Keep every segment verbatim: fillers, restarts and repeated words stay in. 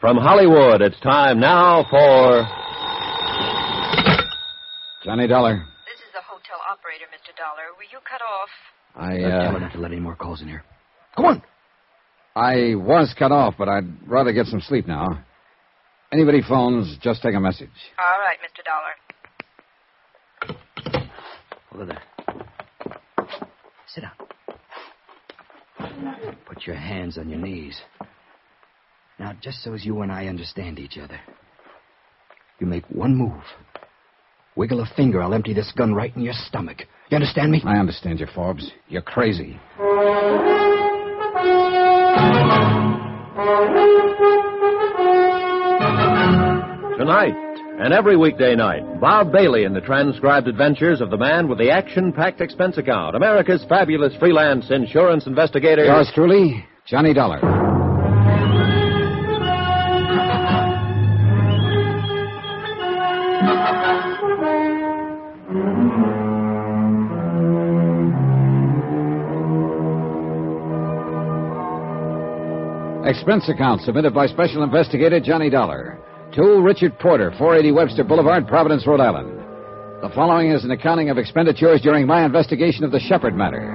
From Hollywood, it's time now for... Johnny Dollar. This is the hotel operator, Mister Dollar. Were you cut off? I, Uh, uh... tell her not to let any more calls in here. Come on. I was cut off, but I'd rather get some sleep now. Anybody phones, just take a message. All right, Mister Dollar. Over there. Sit down. Put your hands on your knees. Now, just so as you and I understand each other, you make one move. Wiggle a finger, I'll empty this gun right in your stomach. You understand me? I understand you, Forbes. You're crazy. Tonight, and every weekday night, Bob Bailey in the transcribed adventures of the man with the action-packed expense account, America's fabulous freelance insurance investigator. Yours truly, Johnny Dollar. Expense account submitted by Special Investigator Johnny Dollar. To Richard Porter, four eighty Webster Boulevard, Providence, Rhode Island. The following is an accounting of expenditures during my investigation of the Shepard matter.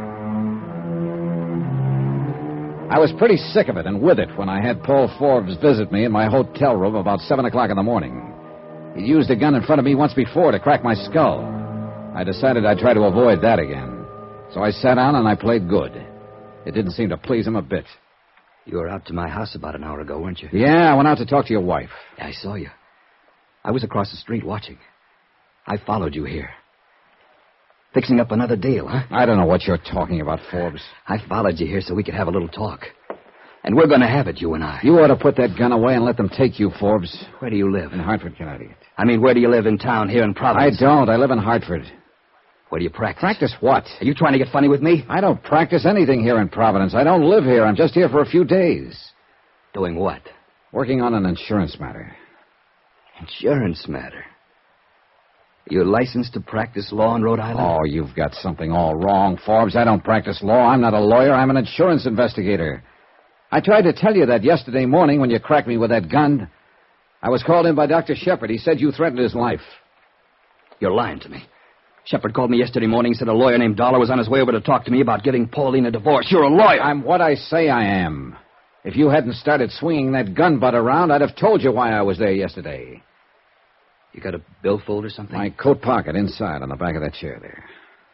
I was pretty sick of it and with it when I had Paul Forbes visit me in my hotel room about seven o'clock in the morning. He'd used a gun in front of me once before to crack my skull. I decided I'd try to avoid that again. So I sat down and I played good. It didn't seem to please him a bit. You were out to my house about an hour ago, weren't you? Yeah, I went out to talk to your wife. Yeah, I saw you. I was across the street watching. I followed you here. Fixing up another deal, huh? I don't know what you're talking about, Forbes. I followed you here so we could have a little talk. And we're going to have it, you and I. You ought to put that gun away and let them take you, Forbes. Where do you live? In Hartford, Connecticut. I mean, where do you live in town, here in Providence? I don't. I live in Hartford. Where do you practice? Practice what? Are you trying to get funny with me? I don't practice anything here in Providence. I don't live here. I'm just here for a few days. Doing what? Working on an insurance matter. Insurance matter? You're licensed to practice law in Rhode Island? Oh, you've got something all wrong, Forbes. I don't practice law. I'm not a lawyer. I'm an insurance investigator. I tried to tell you that yesterday morning when you cracked me with that gun. I was called in by Doctor Shepard. He said you threatened his life. You're lying to me. Shepard called me yesterday morning and said a lawyer named Dollar was on his way over to talk to me about giving Pauline a divorce. You're a lawyer. I'm what I say I am. If you hadn't started swinging that gun butt around, I'd have told you why I was there yesterday. You got a billfold or something? My coat pocket inside on the back of that chair there.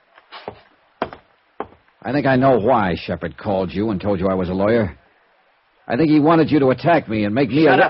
I think I know why Shepard called you and told you I was a lawyer. I think he wanted you to attack me and make me... Shut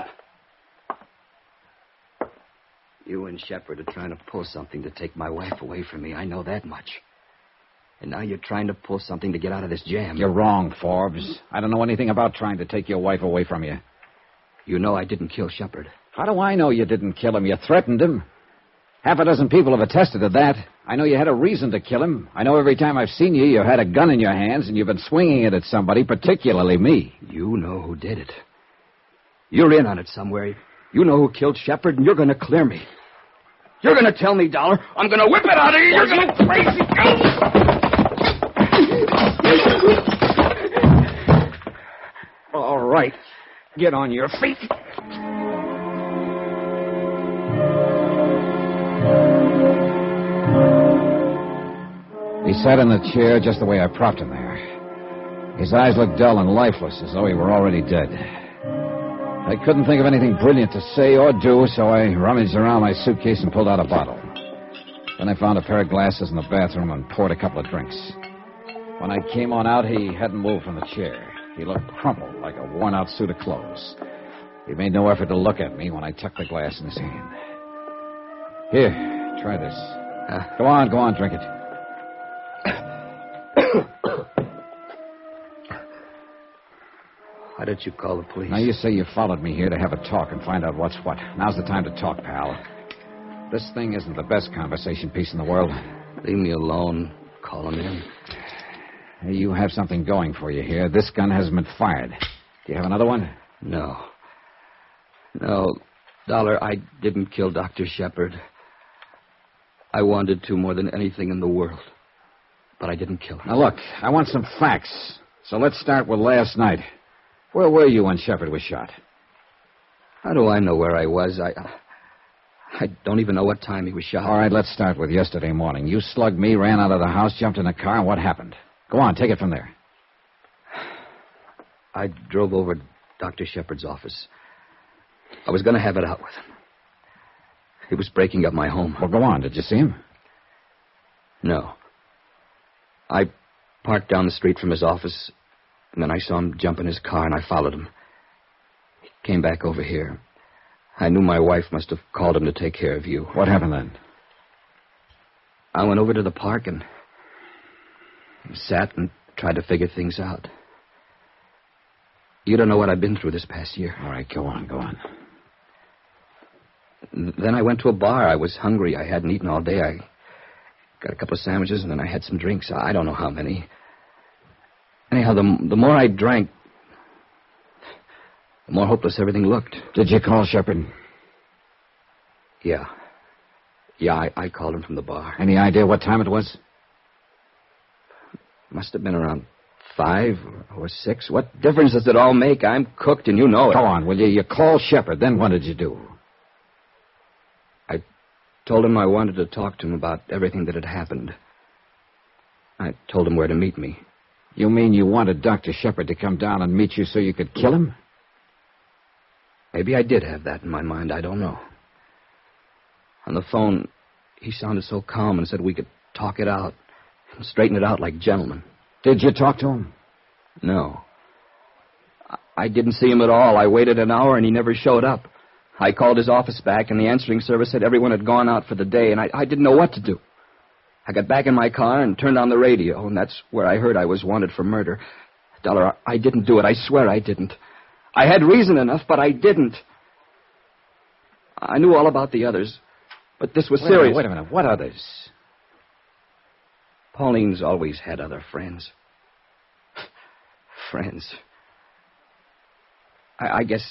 a... up. You and Shepard are trying to pull something to take my wife away from me. I know that much. And now you're trying to pull something to get out of this jam. You're wrong, Forbes. I don't know anything about trying to take your wife away from you. You know I didn't kill Shepard. How do I know you didn't kill him? You threatened him. Half a dozen people have attested to that. I know you had a reason to kill him. I know every time I've seen you, you had a gun in your hands and you've been swinging it at somebody, particularly me. You know who did it. You're in on it somewhere. You know who killed Shepard, and you're going to clear me. You're going to tell me, Dollar. I'm going to whip it out of you. You're going to crazy. All right. Get on your feet. He sat in the chair just the way I propped him there. His eyes looked dull and lifeless, as though he were already dead. I couldn't think of anything brilliant to say or do, so I rummaged around my suitcase and pulled out a bottle. Then I found a pair of glasses in the bathroom and poured a couple of drinks. When I came on out, he hadn't moved from the chair. He looked crumpled, like a worn-out suit of clothes. He made no effort to look at me when I tucked the glass in his hand. Here, try this. Uh, go on, go on, drink it. Why did you call the police? Now, you say you followed me here to have a talk and find out what's what. Now's the time to talk, pal. This thing isn't the best conversation piece in the world. Leave me alone. Call him in. Hey, you have something going for you here. This gun hasn't been fired. Do you have another one? No. No, Dollar, I didn't kill Doctor Shepard. I wanted to more than anything in the world. But I didn't kill him. Now, look, I want some facts. So let's start with last night. Where were you when Shepard was shot? How do I know where I was? I I don't even know what time he was shot. All right, let's start with yesterday morning. You slugged me, ran out of the house, jumped in a car, and what happened? Go on, take it from there. I drove over to Doctor Shepard's office. I was going to have it out with him. He was breaking up my home. Well, go on. Did you see him? No. I parked down the street from his office, and then I saw him jump in his car, and I followed him. He came back over here. I knew my wife must have called him to take care of you. What happened then? I went over to the park and sat and tried to figure things out. You don't know what I've been through this past year. All right, go on, go on. Then I went to a bar. I was hungry. I hadn't eaten all day. I got a couple of sandwiches, and then I had some drinks. I don't know how many. Anyhow, the, the more I drank, the more hopeless everything looked. Did you call Shepard? Yeah. Yeah, I, I called him from the bar. Any idea what time it was? Must have been around five or six. What difference does it all make? I'm cooked, and you know it. Go on, will you? You called Shepard. Then what did you do? I told him I wanted to talk to him about everything that had happened. I told him where to meet me. You mean you wanted Doctor Shepard to come down and meet you so you could kill him? Maybe I did have that in my mind. I don't know. On the phone, he sounded so calm and said we could talk it out and straighten it out like gentlemen. Did you talk to him? No. I didn't see him at all. I waited an hour and he never showed up. I called his office back and the answering service said everyone had gone out for the day and I, I didn't know what to do. I got back in my car and turned on the radio, and that's where I heard I was wanted for murder. Dollar, I didn't do it. I swear I didn't. I had reason enough, but I didn't. I knew all about the others, but this was wait serious. A minute, wait a minute. What others? Pauline's always had other friends. Friends. I, I guess...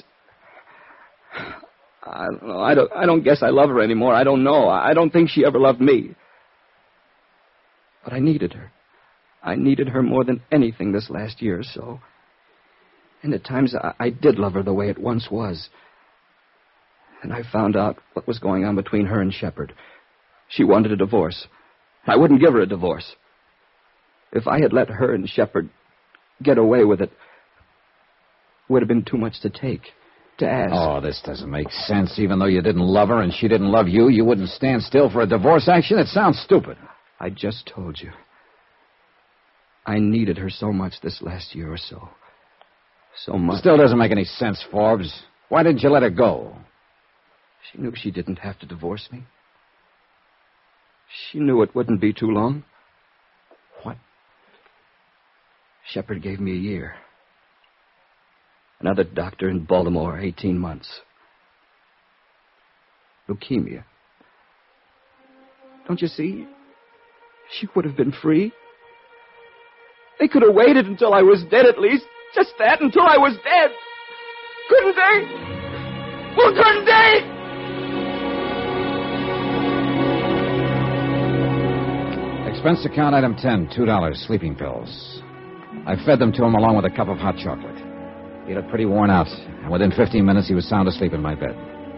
I don't know. I don't, I don't guess I love her anymore. I don't know. I don't think she ever loved me. But I needed her. I needed her more than anything this last year or so. And at times I, I did love her the way it once was. And I found out what was going on between her and Shepard. She wanted a divorce. I wouldn't give her a divorce. If I had let her and Shepard get away with it, it would have been too much to take, to ask. Oh, this doesn't make sense. Even though you didn't love her and she didn't love you, you wouldn't stand still for a divorce action? It sounds stupid. I just told you. I needed her so much this last year or so. So much. Still doesn't make any sense, Forbes. Why didn't you let her go? She knew she didn't have to divorce me. She knew it wouldn't be too long. What? Shepard gave me a year. Another doctor in Baltimore, eighteen months. Leukemia. Don't you see? She would have been free. They could have waited until I was dead at least. Just that, until I was dead. Couldn't they? Well, couldn't they? Expense account item ten, two dollars, sleeping pills. I fed them to him along with a cup of hot chocolate. He looked pretty worn out, and within fifteen minutes he was sound asleep in my bed.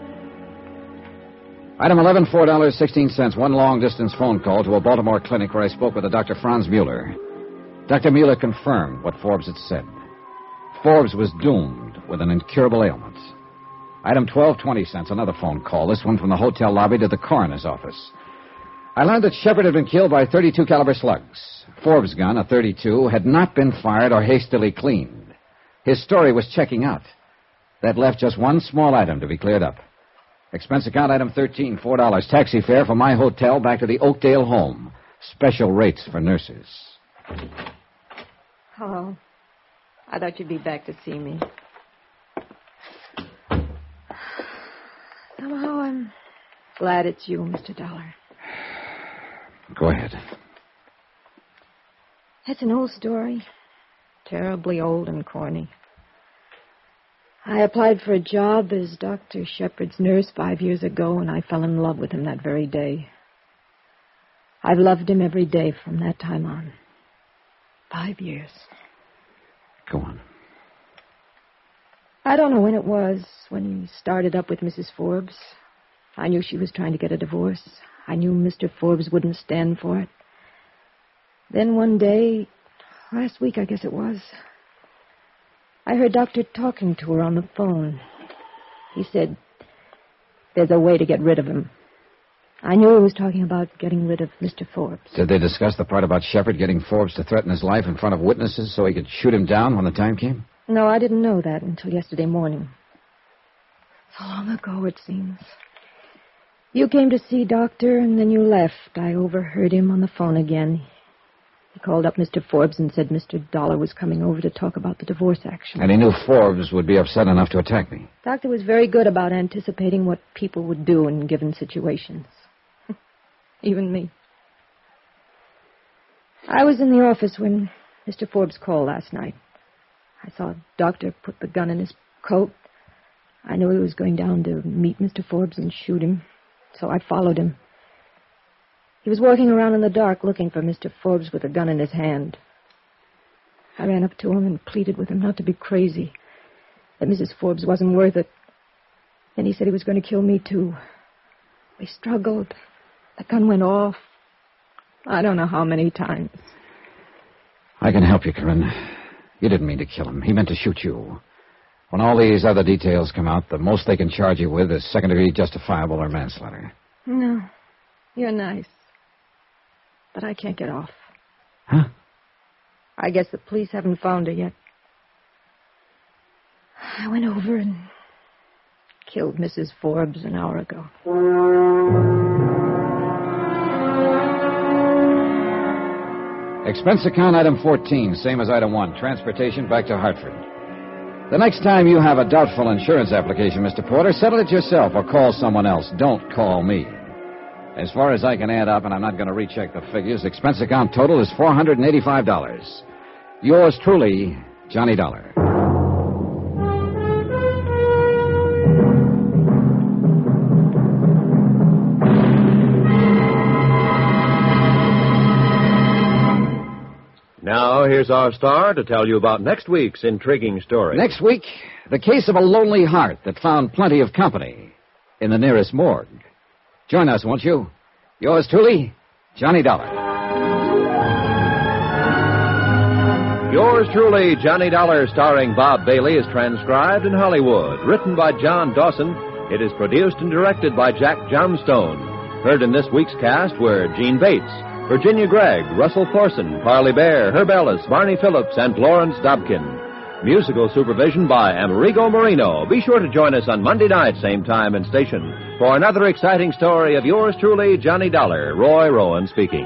Item eleven, four dollars, sixteen cents, one long-distance phone call to a Baltimore clinic where I spoke with a Doctor Franz Mueller. Doctor Mueller confirmed what Forbes had said. Forbes was doomed with an incurable ailment. Item twelve, twenty cents, another phone call, this one from the hotel lobby to the coroner's office. I learned that Shepard had been killed by thirty-two caliber slugs. Forbes' gun, a thirty-two, had not been fired or hastily cleaned. His story was checking out. That left just one small item to be cleared up. Expense account item thirteen, four dollars. Taxi fare from my hotel back to the Oakdale home. Special rates for nurses. Hello. I thought you'd be back to see me. Somehow I'm glad it's you, Mister Dollar. Go ahead. It's an old story. Terribly old and corny. I applied for a job as Doctor Shepard's nurse five years ago, and I fell in love with him that very day. I've loved him every day from that time on. Five years. Go on. I don't know when it was, when he started up with Missus Forbes. I knew she was trying to get a divorce. I knew Mister Forbes wouldn't stand for it. Then one day, last week I guess it was, I heard Doctor talking to her on the phone. He said, there's a way to get rid of him. I knew he was talking about getting rid of Mister Forbes. Did they discuss the part about Shepard getting Forbes to threaten his life in front of witnesses so he could shoot him down when the time came? No, I didn't know that until yesterday morning. So long ago, it seems. You came to see Doctor, and then you left. I overheard him on the phone again. He called up Mister Forbes and said Mister Dollar was coming over to talk about the divorce action. And he knew Forbes would be upset enough to attack me. Doctor was very good about anticipating what people would do in given situations. Even me. I was in the office when Mister Forbes called last night. I saw Doctor put the gun in his coat. I knew he was going down to meet Mister Forbes and shoot him, so I followed him. He was walking around in the dark looking for Mister Forbes with a gun in his hand. I ran up to him and pleaded with him not to be crazy, that Missus Forbes wasn't worth it. Then he said he was going to kill me, too. We struggled. The gun went off. I don't know how many times. I can help you, Corinne. You didn't mean to kill him. He meant to shoot you. When all these other details come out, the most they can charge you with is second-degree justifiable or manslaughter. No. You're nice. But I can't get off. Huh? I guess the police haven't found her yet. I went over and killed Missus Forbes an hour ago. Expense account item fourteen, same as item one, transportation back to Hartford. The next time you have a doubtful insurance application, Mister Porter, settle it yourself or call someone else. Don't call me. As far as I can add up, and I'm not going to recheck the figures, expense account total is four hundred eighty-five dollars. Yours truly, Johnny Dollar. Now, here's our star to tell you about next week's intriguing story. Next week, the case of a lonely heart that found plenty of company in the nearest morgue. Join us, won't you? Yours truly, Johnny Dollar. Yours truly, Johnny Dollar, starring Bob Bailey, is transcribed in Hollywood. Written by John Dawson, it is produced and directed by Jack Johnstone. Heard in this week's cast were Gene Bates, Virginia Gregg, Russell Thorson, Parley Bear, Herb Ellis, Barney Phillips, and Lawrence Dobkin. Musical supervision by Amerigo Marino. Be sure to join us on Monday night, same time and station, for another exciting story of yours truly, Johnny Dollar. Roy Rowan speaking.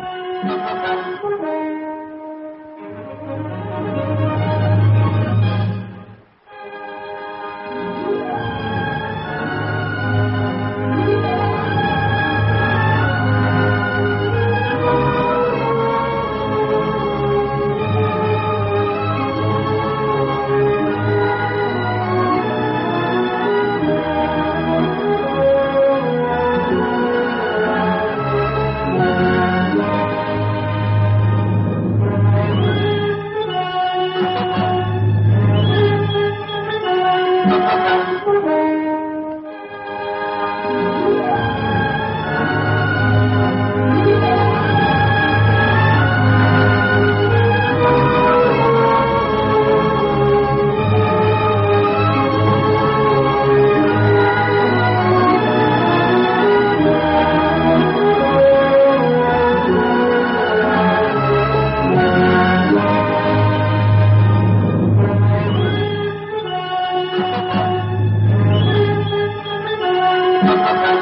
Thank you.